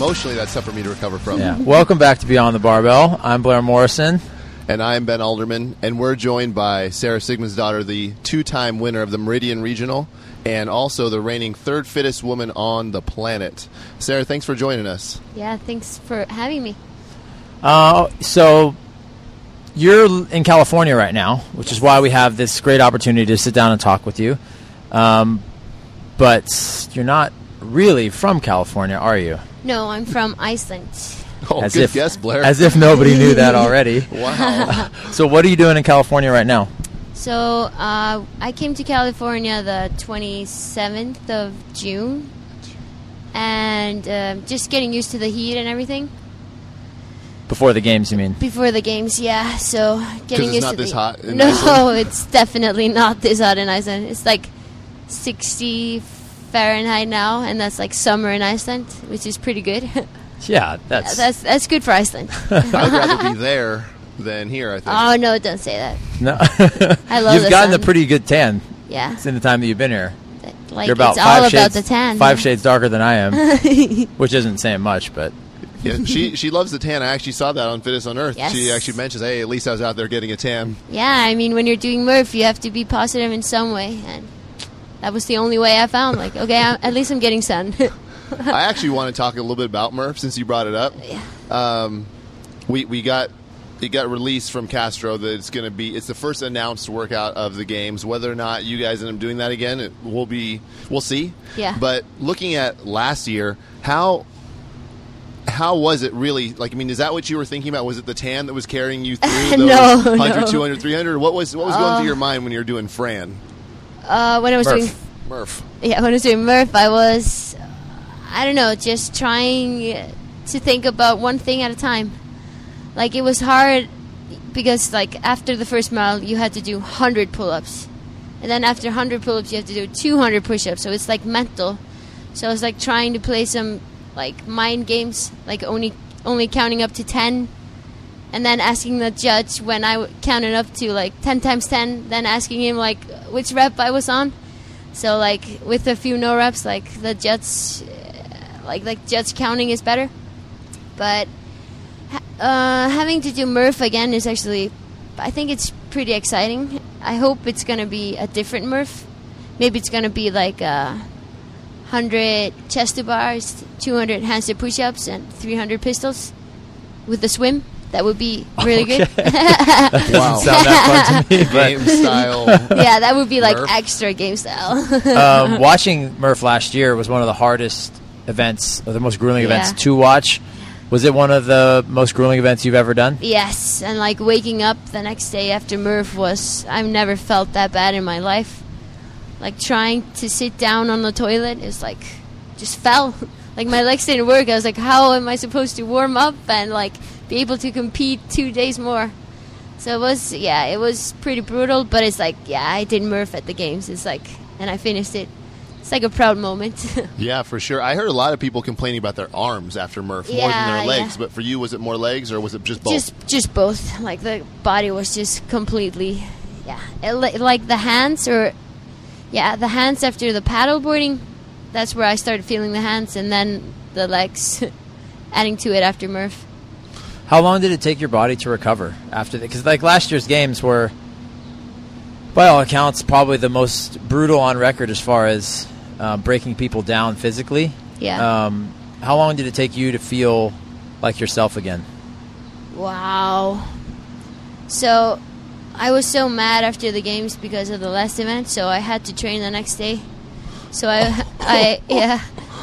emotionally that's tough for me to recover from. Yeah. Welcome back to Beyond the Barbell. I'm Blair Morrison. And I'm Ben Alderman, and we're joined by Sarah Sigmundsdottir, the two-time winner of the Meridian Regional, and also the reigning third fittest woman on the planet. Sarah, thanks for joining us. Yeah, thanks for having me. So you're in California right now, which is why we have this great opportunity to sit down and talk with you. But you're not really from California, are you? No, I'm from Iceland. Oh, good guess, Blair. As if nobody knew that already. Wow. So what are you doing in California right now? So I came to California the 27th of June, and just getting used to the heat and everything. Before the games, you mean? Before the games, yeah. So getting used to not this hot in No, Iceland? it's definitely not this hot in Iceland. It's like 60 Fahrenheit now, and that's like summer in Iceland, which is pretty good. Yeah, that's good for Iceland. I'd rather be there than here, I think. Oh no, don't say that. No. I love You've the gotten sun. a pretty good tan. Yeah. In the time that you've been here. Like, You're about it's all five about shades, the tan. 5 shades darker than I am, which isn't saying much, but Yeah, she loves the tan. I actually saw that on Fitness on Earth. Yes. She actually mentions, hey, at least I was out there getting a tan. Yeah, I mean, when you're doing Murph, you have to be positive in some way, and that was the only way I found. Like, okay, at least I'm getting sun. I actually want to talk a little bit about Murph since you brought it up. Yeah. It got released from Castro that it's the first announced workout of the games. Whether or not you guys end up doing that again, we'll see. Yeah. But looking at last year, how was it really? Like, I mean, is that what you were thinking about? Was it the tan that was carrying you through those No, 100, no. 200, 300? What was going through your mind when you were doing Fran? When I was doing Murph. Yeah, when I was doing Murph, I was, I don't know, just trying to think about one thing at a time. Like, it was hard because, like, after the first mile, you had to do 100 pull-ups. And then after 100 pull-ups, you have to do 200 push-ups. So it's, like, mental. So I was, like, trying to play some, like, mind games, like only counting up to 10. And then asking the judge when I counted up to, like, 10 times 10, then asking him, like, which rep I was on. So, like, with a few no reps, like, the judge, judge counting is better. But having to do Murph again is actually, I think it's pretty exciting. I hope it's going to be a different Murph. Maybe it's going to be, like, 100 chest to bars, 200 handstand push-ups, and 300 pistols with the swim. That would be really good. that doesn't sound that fun to me. Game style. Yeah, that would be like Murph. extra game style. Watching Murph last year was one of the hardest events, or the most grueling Yeah. events to watch. Was it one of the most grueling events you've ever done? Yes, and like waking up the next day after Murph I've never felt that bad in my life. Like trying to sit down on the toilet is like, just fell. Like my legs didn't work. I was like, how am I supposed to warm up and like be able to compete 2 days more? So it was pretty brutal, but it's like, yeah, I did Murph at the games. It's like, and I finished it. It's like a proud moment. Yeah, for sure. I heard a lot of people complaining about their arms after Murph more than Yeah, their legs. yeah. But for you, was it more legs or was it just both? Just both. Like the body was just completely, like the hands the hands after the paddle boarding. That's where I started feeling the hands, and then the legs, adding to it after Murph. How long did it take your body to recover after that? Because like last year's games were, by all accounts, probably the most brutal on record as far as breaking people down physically. Yeah. How long did it take you to feel like yourself again? Wow. So I was so mad after the games because of the last event, so I had to train the next day. So yeah.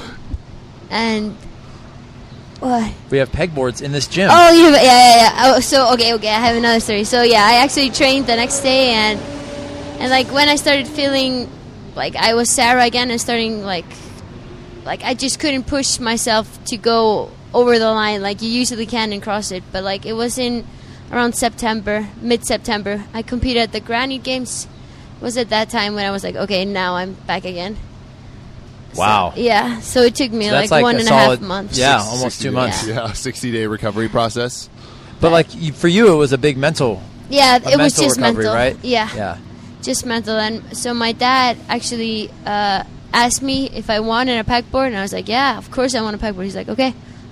And what? We have pegboards in this gym. Oh, yeah. Oh, so okay. I have another story. So yeah, I actually trained the next day, and like when I started feeling like I was Sarah again, and starting like I just couldn't push myself to go over the line like you usually can in CrossFit. But like it was in around mid-September. I competed at the Granny Games. It was at that time when I was like, okay, now I'm back again. Wow. So, yeah. So it took me So like that's like 1.5 months. Yeah, almost 2 months. Yeah, 60-day recovery process. But like for you, it was a big mental. Yeah, it was mental just recovery, mental. right? Yeah. Just mental. And so my dad actually asked me if I wanted a pegboard, and I was like, yeah, of course I want a pegboard. He's like, okay,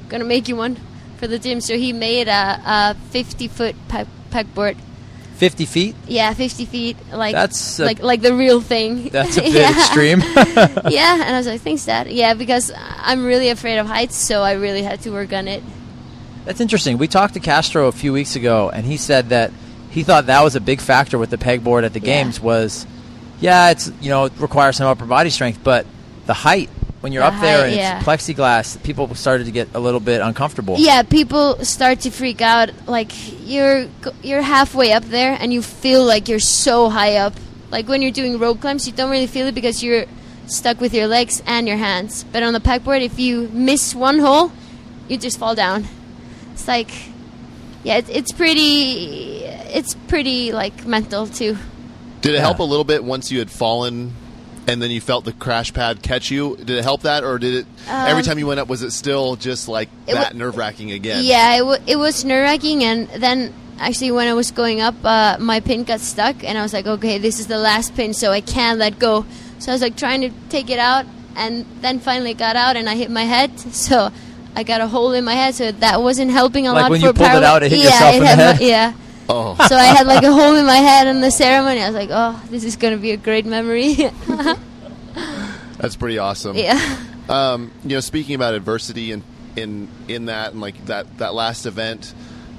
gonna make you one for the gym. So he made a 50-foot pegboard. 50 feet? Yeah, 50 feet. Like that's like the real thing. That's a bit extreme. Yeah, and I was like, thanks, Dad. Yeah, because I'm really afraid of heights, so I really had to work on it. That's interesting. We talked to Castro a few weeks ago, and he said that he thought that was a big factor with the pegboard at the games was, it's, it requires some upper body strength, but the height, when you're up there and it's plexiglass, people started to get a little bit uncomfortable. Yeah, people start to freak out. Like, you're halfway up there, and you feel like you're so high up. Like, when you're doing rope climbs, you don't really feel it because you're stuck with your legs and your hands. But on the pegboard, if you miss one hole, you just fall down. It's like, it's pretty like mental too. Did it help a little bit once you had fallen and then you felt the crash pad catch you? Did it help that, or did it every time you went up, was it still just like that nerve-wracking again? Yeah, it was nerve-wracking, and then actually when I was going up, my pin got stuck, and I was like, okay, this is the last pin, so I can't let go. So I was like trying to take it out, and then finally got out, and I hit my head, so I got a hole in my head, so that wasn't helping a lot. Like when you pulled it out, it hit yourself in the head? Yeah. Oh. So I had like a hole in my head in the ceremony. I was like, oh, this is going to be a great memory. That's pretty awesome. Yeah. Speaking about adversity and in that and like that last event,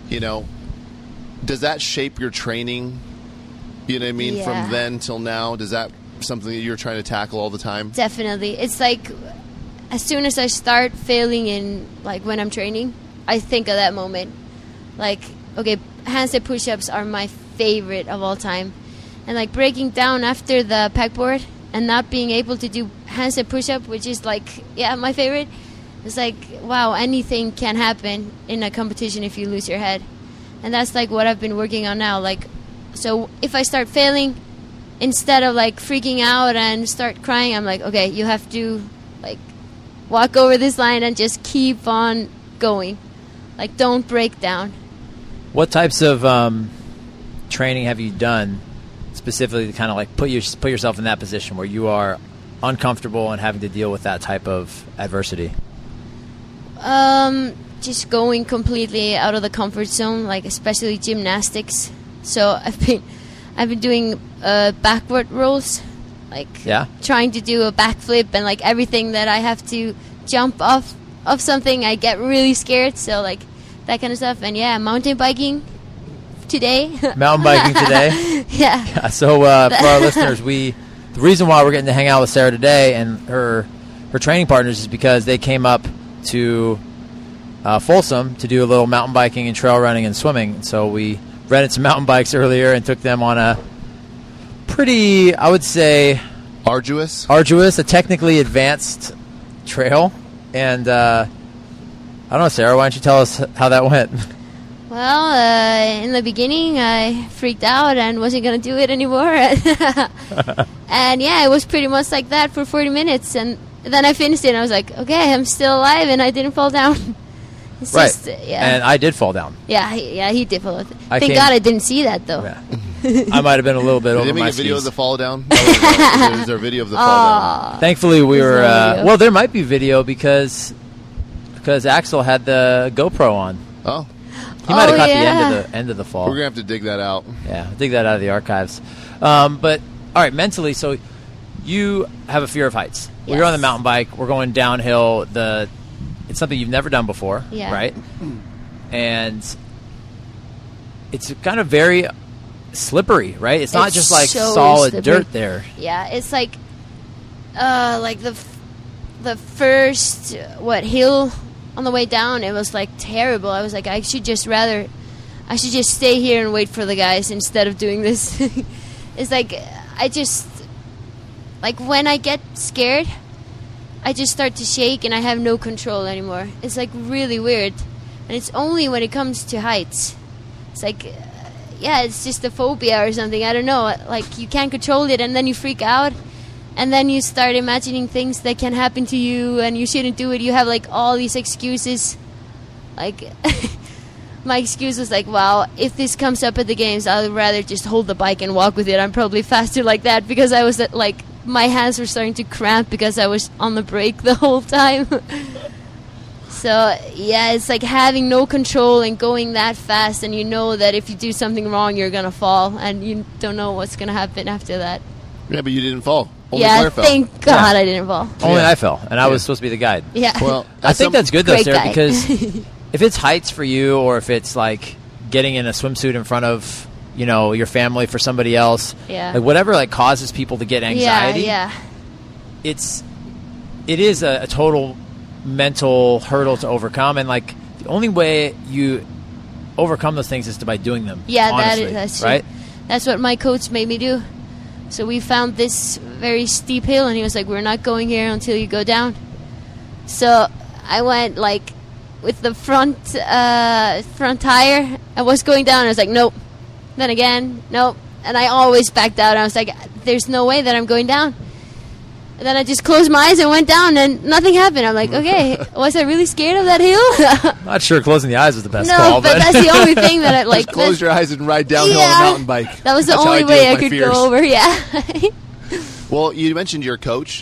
does that shape your training? You know what I mean? Yeah. From then till now, does that something that you're trying to tackle all the time? Definitely. It's like as soon as I start failing in, like when I'm training, I think of that moment. Like, okay, handstand push-ups are my favorite of all time. And like breaking down after the pegboard and not being able to do handstand push-up, which is like, my favorite. It's like, wow, anything can happen in a competition if you lose your head. And that's like what I've been working on now. Like, so if I start failing, instead of like freaking out and start crying, I'm like, okay, you have to like walk over this line and just keep on going. Like, don't break down. What types of training have you done specifically to kind of like put yourself in that position where you are uncomfortable and having to deal with that type of adversity? Just going completely out of the comfort zone, like especially gymnastics. So I've been doing backward rolls, like trying to do a backflip and like everything that I have to jump off of something, I get really scared. So like that kind of stuff. And mountain biking today. Mountain biking today? Yeah. So for our listeners, the reason why we're getting to hang out with Sarah today and her training partners is because they came up to Folsom to do a little mountain biking and trail running and swimming. So we rented some mountain bikes earlier and took them on a pretty, I would say, arduous, a technically advanced trail. And I don't know, Sarah, why don't you tell us how that went? Well, in the beginning, I freaked out and wasn't going to do it anymore. And it was pretty much like that for 40 minutes. And then I finished it and I was like, okay, I'm still alive and I didn't fall down. It's right. Just, And I did fall down. Yeah, he did fall down. Thank God I didn't see that, though. Yeah. I might have been a little bit over Did they my make a video skis. of the fall down? Is there a video of the fall down? Thankfully, we were... well, there might be video because Axel had the GoPro on. Oh. He might have caught the end of the fall. We're going to have to dig that out. Yeah, dig that out of the archives. But, all right, mentally, so you have a fear of heights. Yes. We're on the mountain bike. We're going downhill. It's something you've never done before, right? And it's kind of very slippery, right? It's not just like so solid slippery. dirt there. Yeah, it's like the first hill on the way down. It was like terrible. I was like, I should just stay here and wait for the guys instead of doing this. It's like when I get scared, I just start to shake and I have no control anymore. It's like really weird. And it's only when it comes to heights. It's like, it's just a phobia or something. I don't know. Like, you can't control it and then you freak out. And then you start imagining things that can happen to you and you shouldn't do it. You have like all these excuses. Like, my excuse was like, wow, if this comes up at the games, I'd rather just hold the bike and walk with it. I'm probably faster like that, because I was like, my hands were starting to cramp because I was on the brake the whole time. So, yeah, it's like having no control and going that fast, and you know that if you do something wrong, you're going to fall, and you don't know what's going to happen after that. Yeah, but you didn't fall. Only Yeah, Blair fell. thank God I didn't fall. Only Yeah. I fell, and I was supposed to be the guide. Yeah. Well, I think that's good though, Great Sarah, guy. because if it's heights for you, or if it's like getting in a swimsuit in front of your family for somebody else, Yeah. like whatever like causes people to get anxiety, Yeah, it is a total mental hurdle to overcome, and like the only way you overcome those things is by doing them. yeah. honestly, That's right. true. That's what my coach made me do. So we found this very steep hill, and he was like, "We're not going here until you go down." So I went like with the front tire. I was going down. I was like, "Nope." Then again, nope. And I always backed out. I was like, "There's no way that I'm going down." And then I just closed my eyes and went down, and nothing happened. I'm like, "Okay, was I really scared of that hill?" Not sure closing the eyes was the best No, call, but that's the only thing that I like. Just close your eyes and ride downhill on a mountain bike. That was the That's how only deal way I with my could fears. go over. Yeah. Well, you mentioned your coach.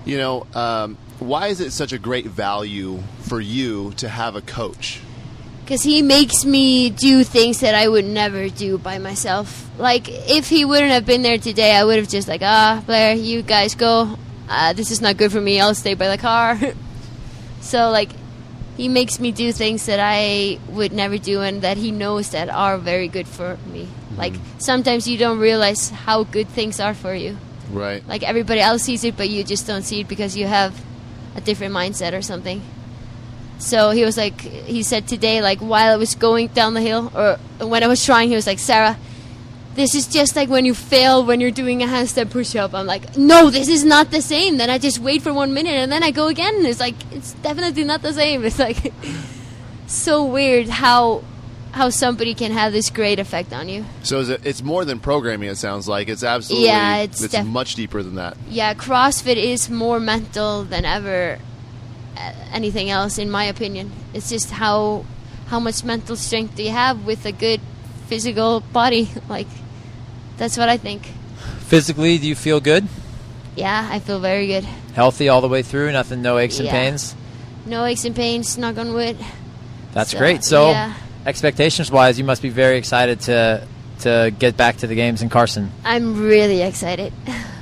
Why is it such a great value for you to have a coach? Because he makes me do things that I would never do by myself. Like, if he wouldn't have been there today, I would have just like, Blair, you guys go. This is not good for me. I'll stay by the car. So, like, he makes me do things that I would never do and that he knows that are very good for me. Like, sometimes you don't realize how good things are for you. Right. Like, everybody else sees it, but you just don't see it because you have a different mindset or something. So he was like, he said today, like, while I was going down the hill, or when I was trying, he was like, "Sarah, this is just like when you fail when you're doing a handstand push-up." I'm like, "No, this is not the same." Then I just wait for 1 minute, and then I go again, and it's like, it's definitely not the same. It's like so weird how somebody can have this great effect on you. So it's more than programming, it sounds like. It's absolutely, Yeah, it's much deeper than that. Yeah, CrossFit is more mental than ever anything else, in my opinion. It's just how much mental strength do you have with a good physical body. Like, that's what I think. Physically, do you feel good? Yeah, I feel very good. Healthy all the way through? Nothing, no aches and Yeah. pains? No aches and pains, knock on wood. That's So, great. So, yeah. expectations-wise, you must be very excited to get back to the games in Carson. I'm really excited.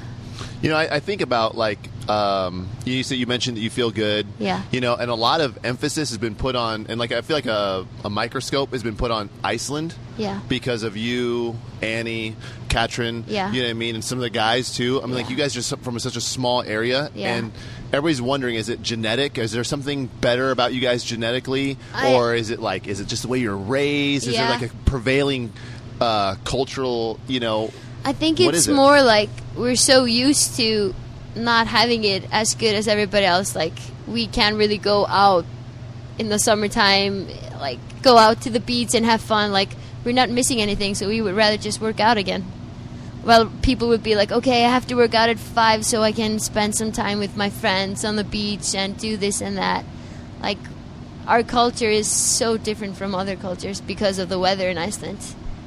I think about, like, you mentioned that you feel good. Yeah. And a lot of emphasis has been put on, and like I feel like a microscope has been put on Iceland. Yeah. Because of you, Annie, Katrin. Yeah. You know what I mean? And some of the guys, too. I mean, like, Yeah. you guys are from such a small area. Yeah. And everybody's wondering, is it genetic? Is there something better about you guys genetically? Or is it just the way you're raised? Is there, Yeah. like, a prevailing cultural, I think What it's is it? more like we're so used to not having it as good as everybody else. Like, we can't really go out in the summertime, like, go out to the beach and have fun. Like, we're not missing anything, so we would rather just work out again. Well, people would be like, "Okay, I have to work out at 5 so I can spend some time with my friends on the beach and do this and that." Like, our culture is so different from other cultures because of the weather in Iceland.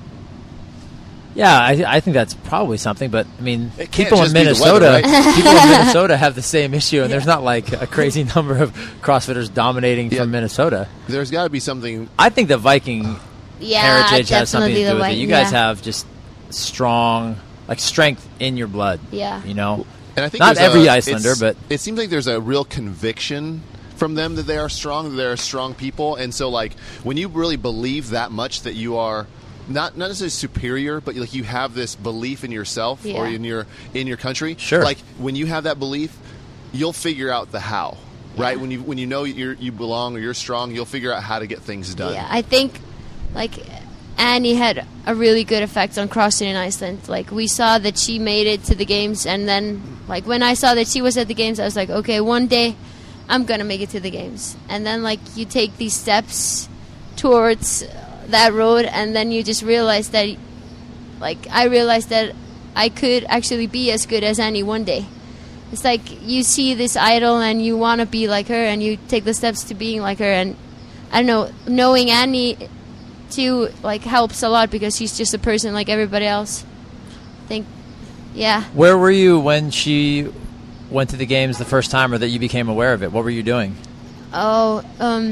Yeah, I think that's probably something, but I mean, It can't people in just be the Minnesota, weather, right? people in Minnesota have the same issue, and there's not like a crazy number of CrossFitters dominating Yeah. from Minnesota. There's got to be something. I think the Viking Yeah, heritage has something to definitely do the with way. it. You guys yeah. have just strong, like, strength in your blood. Yeah. You know, And I think not there's every Icelander, but it seems like there's a real conviction from them that they are strong, that they're strong people. And so, like, when you really believe that much that you are not necessarily superior, but like you have this belief in yourself or Yeah. in your country. Sure. Like, when you have that belief, you'll figure out the how. Right? When you know you belong or you're strong, you'll figure out how to get things done. Yeah, I think, like, Annie had a really good effect on CrossFit in Iceland. Like, we saw that she made it to the games, and then, like, when I saw that she was at the games, I was like, okay, one day I'm gonna make it to the games. And then, like, you take these steps towards that road, and then you just realize that, like, I realized that I could actually be as good as Annie one day. It's like you see this idol and you want to be like her, and you take the steps to being like her. And I don't know, knowing Annie too, like, helps a lot because she's just a person like everybody else. I think, yeah. where were you when she went to the games the first time, or that you became aware of it? What were you doing? Oh,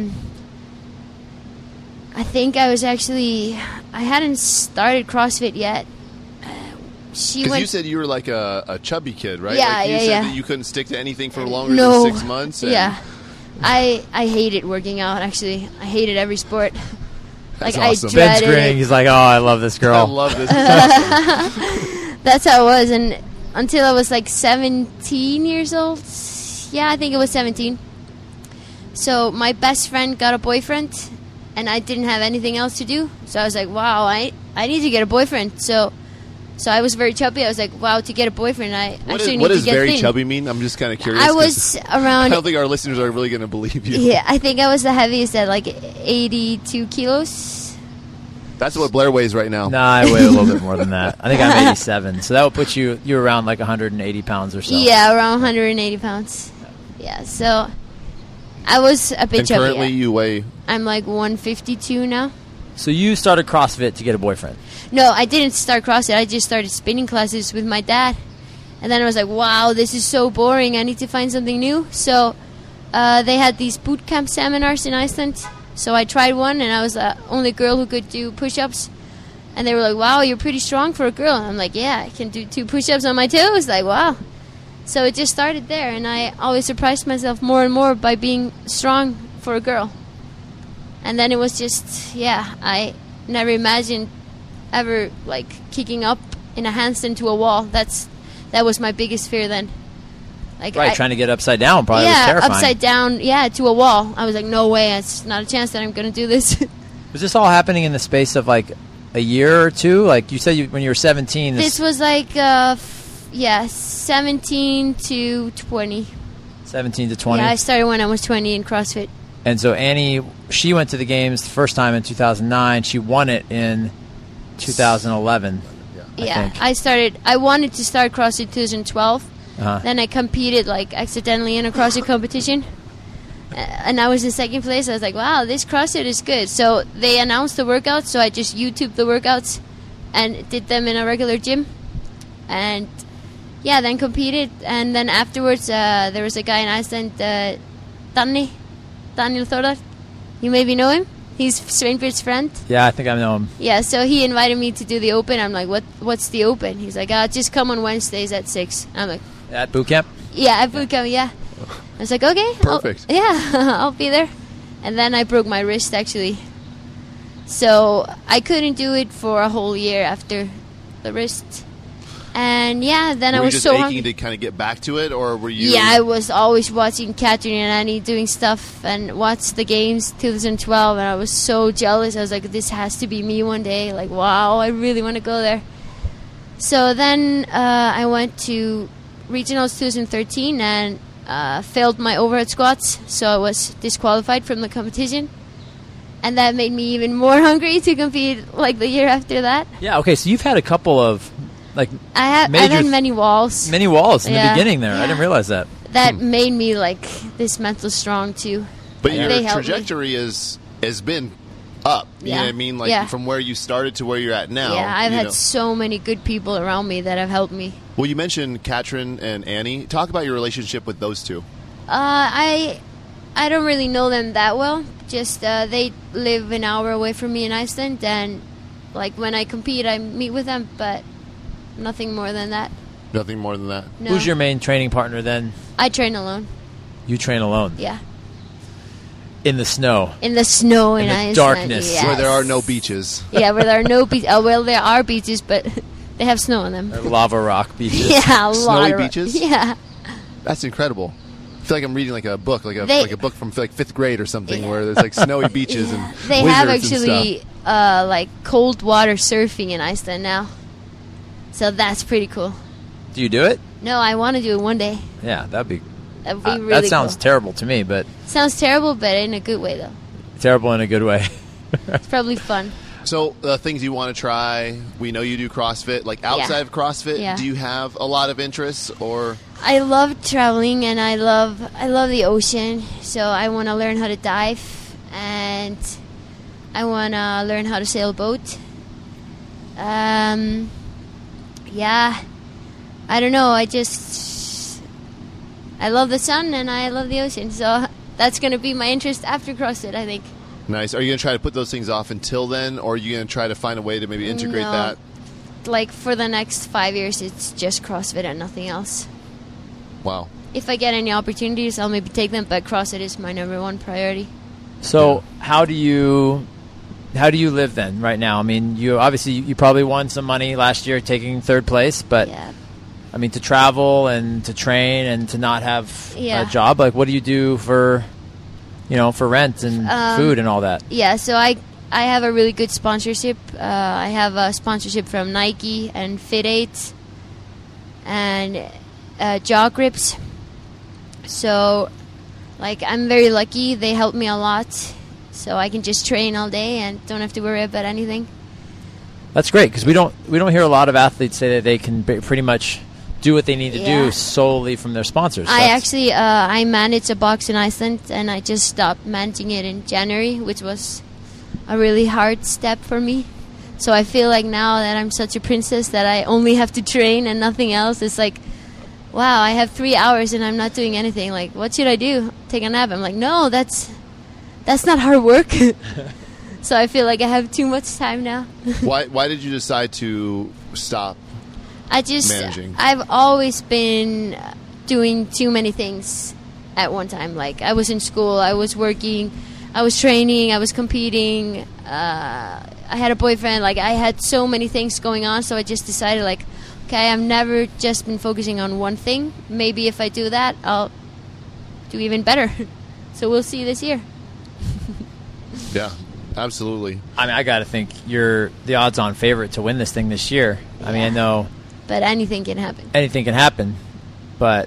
I think I hadn't started CrossFit yet. Because you said you were like a chubby kid, right? Yeah, like you yeah, said yeah. that you couldn't stick to anything for longer No. than 6 months. And Yeah. I hated working out, actually. I hated every sport. That's like, awesome. I Ben's dreaded grinning. it. He's like, "Oh, I love this girl." I love this. It's awesome. That's how it was. And until I was like 17 years old. Yeah, I think it was 17. So my best friend got a boyfriend, and I didn't have anything else to do. So I was like, wow, I need to get a boyfriend. So I was very chubby. I was like, wow, to get a boyfriend, I actually need What to does get very thin. chubby mean? I'm just kind of curious. I 'cause was I around... don't think our listeners are really going to believe you. Yeah, I think I was the heaviest at like 82 kilos. That's what Blair weighs right now. Nah, I weigh a little bit more than that. I think I'm 87, so that would put you around like 180 pounds or so. Yeah, around 180 pounds. Yeah, so I was a bit And chubby. currently yeah. you weigh... I'm like 152 now. So you started CrossFit to get a boyfriend. No, I didn't start CrossFit. I just started spinning classes with my dad. And then I was like, wow, this is so boring. I need to find something new. So they had these boot camp seminars in Iceland. So I tried one, and I was the only girl who could do push-ups. And they were like, wow, you're pretty strong for a girl. And I'm like, yeah, I can do 2 push-ups on my toes. Like, wow. So it just started there. And I always surprised myself more and more by being strong for a girl. And then it was just, yeah, I never imagined ever like kicking up in a handstand to a wall. That was my biggest fear then. Like Right, trying to get upside down probably was terrifying. upside down, to a wall. I was like, no way, it's not a chance that I'm going to do this. Was this all happening in the space of like a year or two? Like you said, when you were 17. This was like, 17 to 20. 17 to 20. Yeah, I started when I was 20 in CrossFit. And so Annie, she went to the games the first time in 2009. She won it in 2011. I wanted to start CrossFit 2012. Uh-huh. Then I competed like accidentally in a CrossFit competition. And I was in second place. I was like, wow, this CrossFit is good. So they announced the workouts, so I just YouTubed the workouts and did them in a regular gym. And yeah, then competed. And then afterwards, there was a guy in Iceland, Daniel Thordar. You maybe know him. He's Sveinbjörn's friend. Yeah, I think I know him. Yeah, so he invited me to do the Open. I'm like, what's the Open? He's like, just come on Wednesdays at 6. I'm like, At boot camp? yeah, at boot camp, yeah. I was like, okay. Perfect. I'll be there. And then I broke my wrist, actually. So I couldn't do it for a whole year after the wrist. And yeah, then I Were you was just so aching hungry. to kind of get back to it, or were you... Yeah, I was always watching Catherine and Annie doing stuff and watched the games 2012, and I was so jealous. I was like, this has to be me one day. Like, wow, I really want to go there. So then I went to Regionals 2013 and failed my overhead squats, so I was disqualified from the competition. And that made me even more hungry to compete like the year after that. Yeah, okay, so you've had a couple of like I've had many walls. many walls in the Yeah. beginning there. I Yeah. didn't realize that. That made me like this mental strong too. But They your helped me. trajectory has been up. You know Yeah. what I mean? Like Yeah. from where you started to where you're at now. Yeah, I've you had know. so many good people around me that have helped me. Well, you mentioned Katrin and Annie. Talk about your relationship with those two. I don't really know them that well. Just they live an hour away from me in Iceland, and like when I compete, I meet with them, but nothing more than that. Nothing more than that. No. Who's your main training partner then? I train alone. You train alone Yeah, in the snow. in the snow in the Iceland. darkness. Yes. Where there are no beaches. Yeah, where there are no beaches. Well, there are beaches, but they have snow on them. Lava rock beaches. Yeah, a lot Snowy of beaches? Yeah. That's incredible. I feel like I'm reading like a book, like They- a book from like 5th grade or something, Yeah. where there's like snowy beaches and They have wizards and actually stuff. like cold water surfing in Iceland now, so that's pretty cool. Do you do it? No, I want to do it one day. Yeah, that'd be. That'd be really that sounds cool. terrible to me, but Sounds terrible, but in a good way though. terrible in a good way. It's probably fun. So things you want to try. We know you do CrossFit. Like outside Yeah. of CrossFit, Yeah. do you have a lot of interests or? I love traveling and I love the ocean. So I want to learn how to dive and I want to learn how to sail a boat. Yeah, I don't know. I love the sun and I love the ocean. So that's going to be my interest after CrossFit, I think. Nice. Are you going to try to put those things off until then, or are you going to try to find a way to maybe integrate No. that? Like, for the next 5 years, it's just CrossFit and nothing else. Wow. If I get any opportunities, I'll maybe take them, but CrossFit is my number one priority. So how do you live then right now? I mean, you obviously you probably won some money last year taking third place, but Yeah. I mean, to travel and to train and to not have Yeah. a job, like what do you do for rent and food and all that? Yeah, so I have a really good sponsorship. I have a sponsorship from Nike and Fit8 and Jaw Grips. So, like, I'm very lucky. They help me a lot. So I can just train all day and don't have to worry about anything. That's great because we don't hear a lot of athletes say that they can pretty much do what they need to Yeah. do solely from their sponsors. I actually I manage a box in Iceland, and I just stopped managing it in January, which was a really hard step for me. So I feel like now that I'm such a princess that I only have to train and nothing else. It's like, wow, I have 3 hours and I'm not doing anything. Like, what should I do? Take a nap? I'm like, no, that's not hard work. So I feel like I have too much time now. Why did you decide to stop? Managing. I've always been doing too many things at one time. Like, I was in school, I was working, I was training, I was competing, I had a boyfriend. Like, I had so many things going on, so I just decided, like, okay, I've never just been focusing on one thing. Maybe if I do that, I'll do even better. So we'll see this year. Yeah, absolutely. I mean, I got to think you're the odds-on favorite to win this thing this year. I mean, I know But anything can happen. anything can happen, but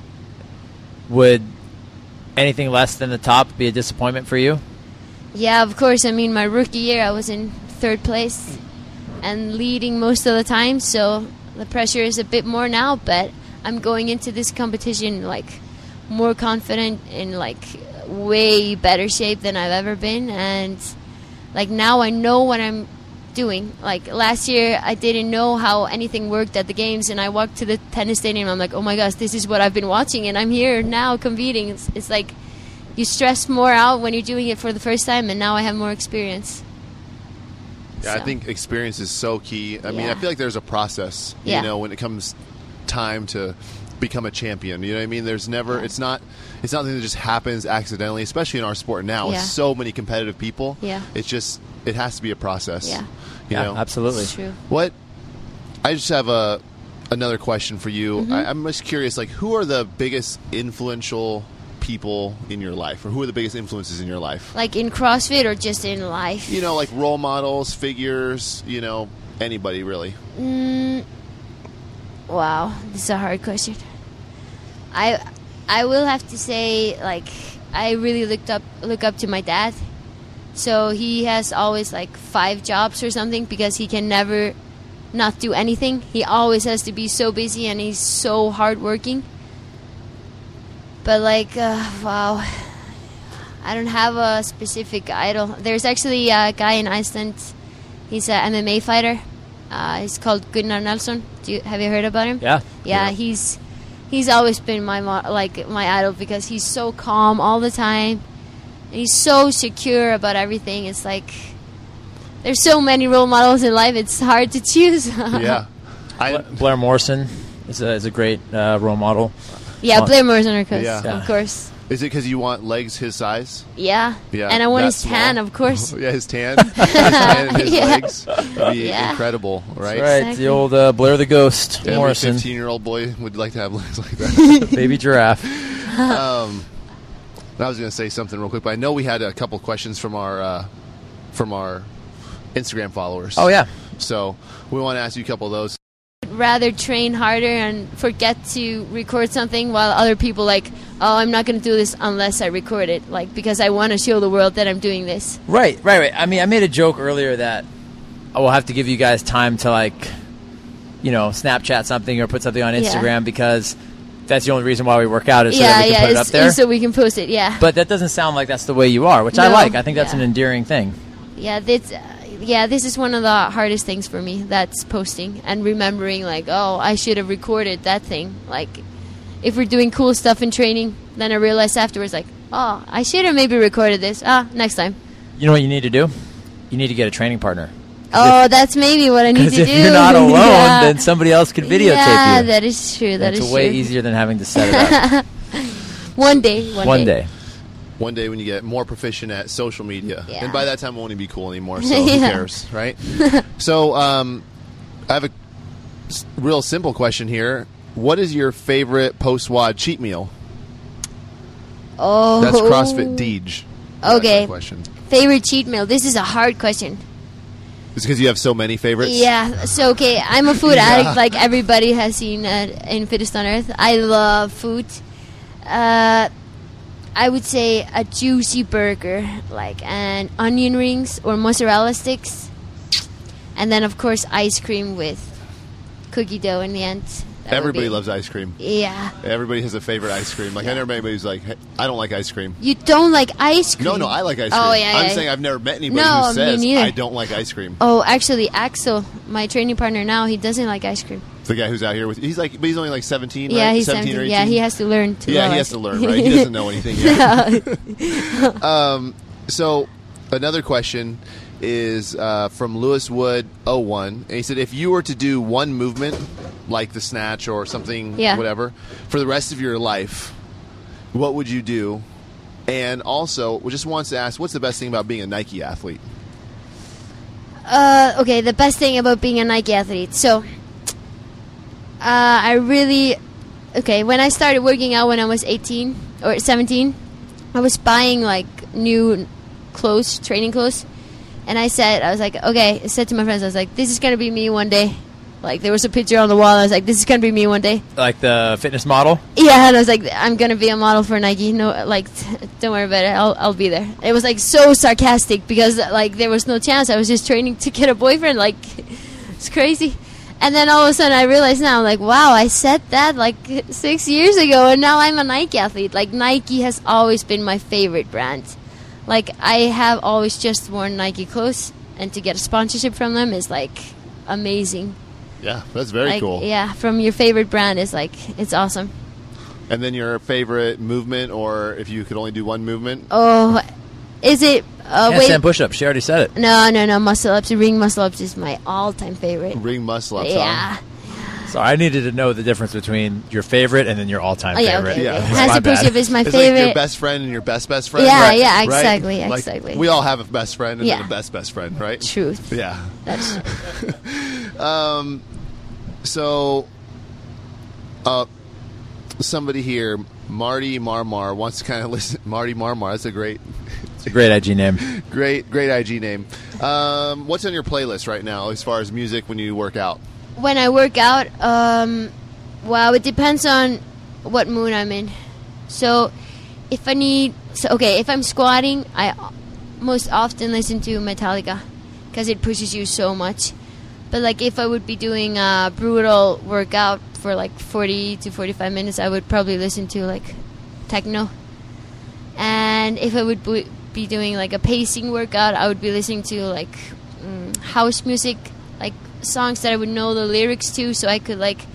would anything less than the top be a disappointment for you? Yeah, of course. I mean, my rookie year, I was in third place and leading most of the time, so the pressure is a bit more now, but I'm going into this competition, like, more confident, in, like, way better shape than I've ever been, and, like, now I know what I'm doing. Like, last year, I didn't know how anything worked at the games, and I walked to the tennis stadium, I'm like, oh my gosh, this is what I've been watching, and I'm here now competing. It's like, you stress more out when you're doing it for the first time, and now I have more experience. Yeah, I So. think experience is so key. I mean, Yeah. I feel like there's a process, Yeah. you know, when it comes time to become a champion. You know what I mean? There's never, Yeah. it's not something that just happens accidentally, especially in our sport now with Yeah. so many competitive people. Yeah. It's just, it has to be a process. Yeah. You know? Absolutely. It's true. I just have another question for you. Mm-hmm. I'm just curious, like, who are the biggest influential people in your life, or who are the biggest influences in your life? Like, in CrossFit or just in life? You know, like role models, figures, you know, anybody really. Wow, this is a hard question. I will have to say, like, I really look up to my dad. So he has always, like, 5 jobs or something because he can never not do anything. He always has to be so busy, and he's so hardworking. But, like, wow, I don't have a specific idol. There's actually a guy in Iceland. He's an MMA fighter. He's called Gunnar Nelson. Have you heard about him? Yeah. Yeah, he's always been my idol because he's so calm all the time. And he's so secure about everything. It's like there's so many role models in life. It's hard to choose. Yeah. Blair Morrison is a great role model. Yeah, Blair Morrison, of course. Yeah. Of course. Is it because you want legs his size? Yeah. Yeah. And I want that his tan, small? of course. Yeah, his tan. His tan and his Yeah. legs would be Yeah. incredible, right? Right, Exactly. the old Blair the Ghost Every Morrison, 15-year-old boy would like to have legs like that. baby giraffe. I was going to say something real quick, but I know we had a couple questions from our Instagram followers. Oh yeah, So we want to ask you a couple of those. Rather train harder and forget to record something while other people like, oh, I'm not going to do this unless I record it, like, because I want to show the world that I'm doing this. right. I mean, I made a joke earlier that I will have to give you guys time to, like, you know, Snapchat something or put something on Yeah. Instagram because that's the only reason why we work out is so that we can put it up there. it's so we can post it. Yeah, But that doesn't sound like that's the way you are, which I No, like. I think that's yeah. an endearing thing. yeah, this is one of the hardest things for me. That's posting and remembering, like, oh, I should have recorded that thing. Like, if we're doing cool stuff in training, then I realize afterwards, like, Oh, I should have maybe recorded this. Next time. You know what you need to do? You need to get a training partner. Oh, that's maybe what I need to do. Because if you're not alone, Yeah. then somebody else could videotape Yeah, you. that is true. That is It's true. way easier than having to set it up. One day. One day. One day when you get more proficient at social media. Yeah. And by that time, it won't even be cool anymore, so who Yeah. cares, right? So I have a real simple question here. What is your favorite post-WOD cheat meal? Oh. That's CrossFit Deej. That's Okay. that question. Favorite cheat meal. This is a hard question. It's because you have so many favorites? Yeah. So, okay, I'm a food addict like everybody has seen in Fittest on Earth. I love food. I would say a juicy burger, like and onion rings or mozzarella sticks. And then, of course, ice cream with cookie dough in the end. That would Everybody be- loves ice cream. Yeah. Everybody has a favorite ice cream. Like, I never met anybody who's like, hey, I don't like ice cream. You don't like ice cream? No, I like ice cream. Oh, yeah, I'm yeah. saying I've never met anybody No, who me says, neither. I don't like ice cream. Oh, actually, Axel, my training partner now, he doesn't like ice cream. The guy who's out here with, he's only like 17, Yeah, right? he's 17 or 17. 18? Yeah, he has to learn to Yeah, love he has ice to cream. learn, right? He doesn't know anything yet. So another question is from Lewis Wood 01, and he said, if you were to do one movement like the snatch or something, Yeah. whatever, for the rest of your life, what would you do? And also, we just wants to ask, what's the best thing about being a Nike athlete? Okay, the best thing about being a Nike athlete. So, when I started working out when I was 18 or 17, I was buying like new clothes, training clothes. And I was like, okay, I said to my friends, I was like, this is going to be me one day. Like, there was a picture on the wall. I was like, this is going to be me one day. Like the fitness model? Yeah, and I was like, I'm going to be a model for Nike. No, like, don't worry about it. I'll be there. It was, like, so sarcastic because, like, there was no chance. I was just training to get a boyfriend. Like, it's crazy. And then all of a sudden I realized now, like, wow, I said that, like, 6 years ago, and now I'm a Nike athlete. Like, Nike has always been my favorite brand. Like, I have always just worn Nike clothes, and to get a sponsorship from them is, like, amazing. Yeah, that's very Like, cool. Yeah, from your favorite brand is, like, it's awesome. And then your favorite movement, or if you could only do one movement? Oh, is it? Handstand push-ups. She already said it. No. Muscle-ups. Ring muscle-ups is my all-time favorite. Ring muscle-ups, Yeah. huh? So I needed to know the difference between your favorite and then your all-time Oh, yeah, favorite. okay. Yeah. okay. That's my Handstand bad. push-up is my It's favorite. like your best friend and your best friend. Yeah, right? yeah, Right? exactly, Like, exactly. we all have a best friend and Yeah. then a best friend, right? Truth. Yeah. That's So, somebody here, Marty Marmar, wants to kind of listen. Marty Marmar, that's a great It's a great IG name. Great IG name. What's on your playlist right now as far as music when you work out? when I work out. Well, it depends on what mood I'm in. So, if I'm squatting, I most often listen to Metallica because it pushes you so much. But like if I would be doing a brutal workout for like 40 to 45 minutes, I would probably listen to like techno. And if I would be doing like a pacing workout, I would be listening to like house music, like songs that I would know the lyrics to, so I could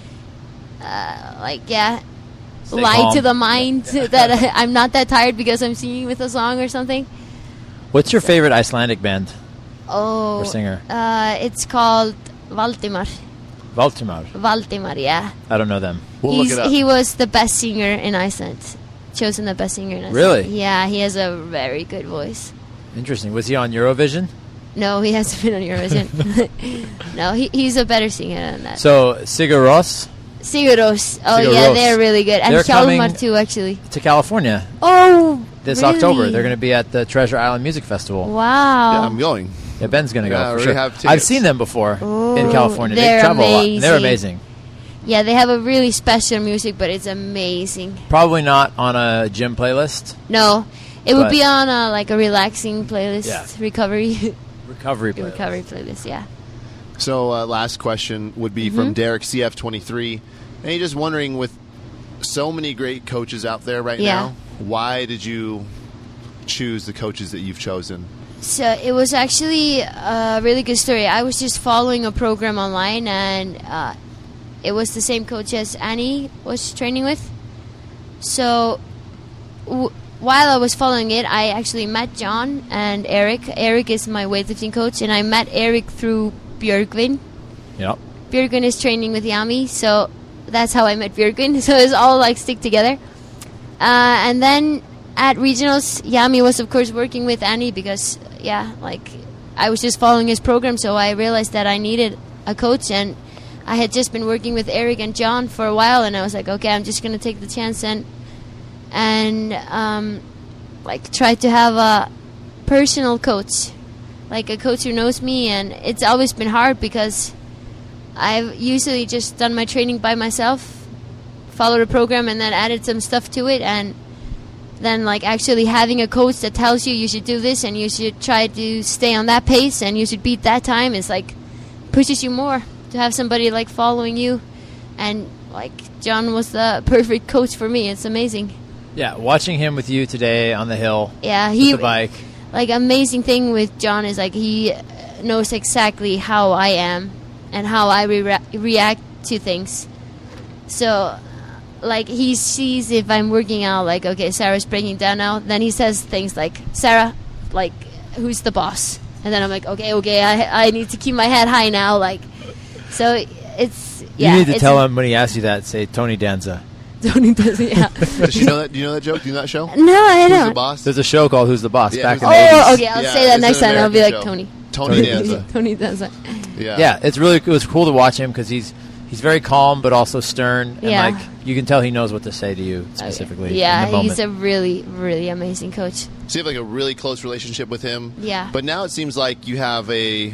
Stay lie calm. to the mind that I'm not that tired because I'm singing with a song or something. What's your favorite Icelandic band Oh, or singer? It's called Valdimar. Valdimar. Yeah. I don't know them. We'll look it up. He was the best singer in Iceland. Chosen the best singer in Iceland. Really? Yeah, he has a very good voice. Interesting. Was he on Eurovision? No, he hasn't been on Eurovision. No, he's a better singer than that. So Sigur Rós Sigur Rós. Oh, Sigur yeah, Rós. they're really good. And They're Hjalmar, coming- too, actually. to California Oh, this really? October. They're going to be at the Treasure Island Music Festival. Wow. Yeah, I'm going. Yeah, Ben's going to Yeah, I go for already sure. have I've tickets. seen them before Oh, in California. They they're travel a lot. They're amazing. amazing. Yeah, they have a really special music, but it's amazing. Probably not on a gym playlist. No, it would But- be on a relaxing playlist, Yeah. recovery Recovery playlist. recovery playlist. Yeah. So, last question would be from Derek CF23. And he's just wondering, with so many great coaches out there right Yeah. now, why did you choose the coaches that you've chosen? So it was actually a really good story. I was just following a program online, and it was the same coach as Annie was training with. So while I was following it, I actually met John and Eric. Eric is my weightlifting coach, and I met Eric through Björgvin. Yep. Björgvin is training with Yami, so that's how I met Björgvin. So it's all like stick together. And then at regionals, Yami was of course working with Annie because I was just following his program, so I realized that I needed a coach, and I had just been working with Eric and John for a while, and I was like, okay, I'm just gonna take the chance and try to have a personal coach, like a coach who knows me. And it's always been hard because I've usually just done my training by myself, followed a program, and then added some stuff to it. And then actually having a coach that tells you should do this and you should try to stay on that pace and you should beat that time is pushes you more to have somebody following you. And John was the perfect coach for me. It's amazing. Yeah, watching him with you today on the hill. Yeah, with the bike. Amazing thing with John is he knows exactly how I am and how I react to things. So he sees if I'm working out, okay, Sarah's breaking down now. Then he says things like, Sarah, who's the boss? And then I'm like, okay, I need to keep my head high now. So it's, yeah. You need to tell him when he asks you that, say Tony Danza. Tony Danza, yeah. Does she know that? Do you know that joke? Do you know that show? No, I Who's don't. the boss? There's a show called Who's the Boss back in the 80s. Oh, okay, I'll say that next time. I'll be like, American Tony. Tony Danza. Tony Danza. Yeah, it was cool to watch him because he's very calm but also stern, and you can tell he knows what to say to you specifically. Okay. Yeah, in the moment. he's a really, really amazing coach. So you have a really close relationship with him. Yeah. But now it seems like you have a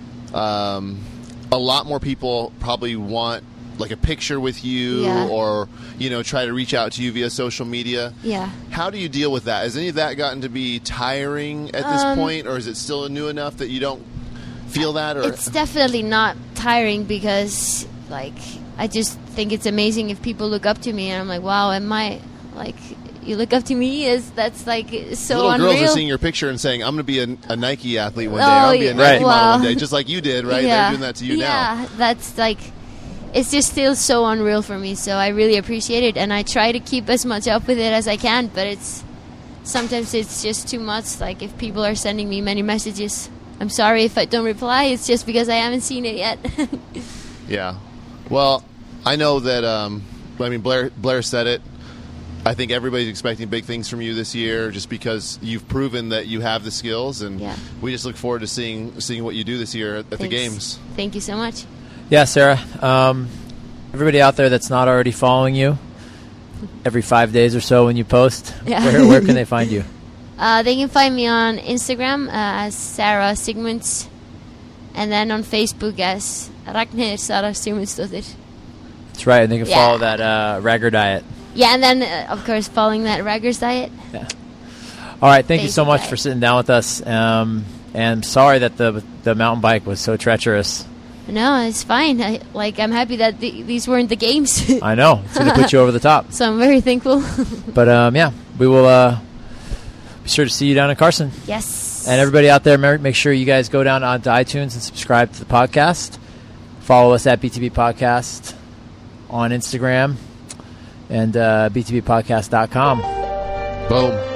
lot more people probably want a picture with you or try to reach out to you via social media. Yeah. How do you deal with that? Has any of that gotten to be tiring at this point, or is it still new enough that you don't feel that? Or it's definitely not tiring because I just think it's amazing if people look up to me and I'm like, wow, am I you look up to me? That's so little unreal. girls are seeing your picture and saying, I'm going to be a Nike athlete one day. I'm going to be a Nike model one day, just like you did, right? Yeah. They're doing that to you now. Yeah, that's it's just still so unreal for me, so I really appreciate it, and I try to keep as much up with it as I can, but sometimes it's just too much. If people are sending me many messages, I'm sorry if I don't reply. It's just because I haven't seen it yet. Yeah. Well, I know that, Blair said it. I think everybody's expecting big things from you this year just because you've proven that you have the skills, and we just look forward to seeing what you do this year at the Games. Thank you so much. Yeah, Sarah. Everybody out there that's not already following you, every 5 days or so when you post, where can they find you? They can find me on Instagram as Sarah Sigmunds, and then on Facebook as Ragnhildur Sara Sigmundsdóttir. That's right, and they can follow that Ragger diet. Yeah, and then, of course, following that Ragger's diet. Yeah. All right, thank you so much for sitting down with us. And sorry that the mountain bike was so treacherous. No, it's fine. I'm happy that these weren't the Games. I know. It's going to put you over the top. So I'm very thankful. But, we will be sure to see you down in Carson. Yes. And everybody out there, make sure you guys go down onto iTunes and subscribe to the podcast. Follow us at BTB Podcast on Instagram and btbpodcast.com. Boom.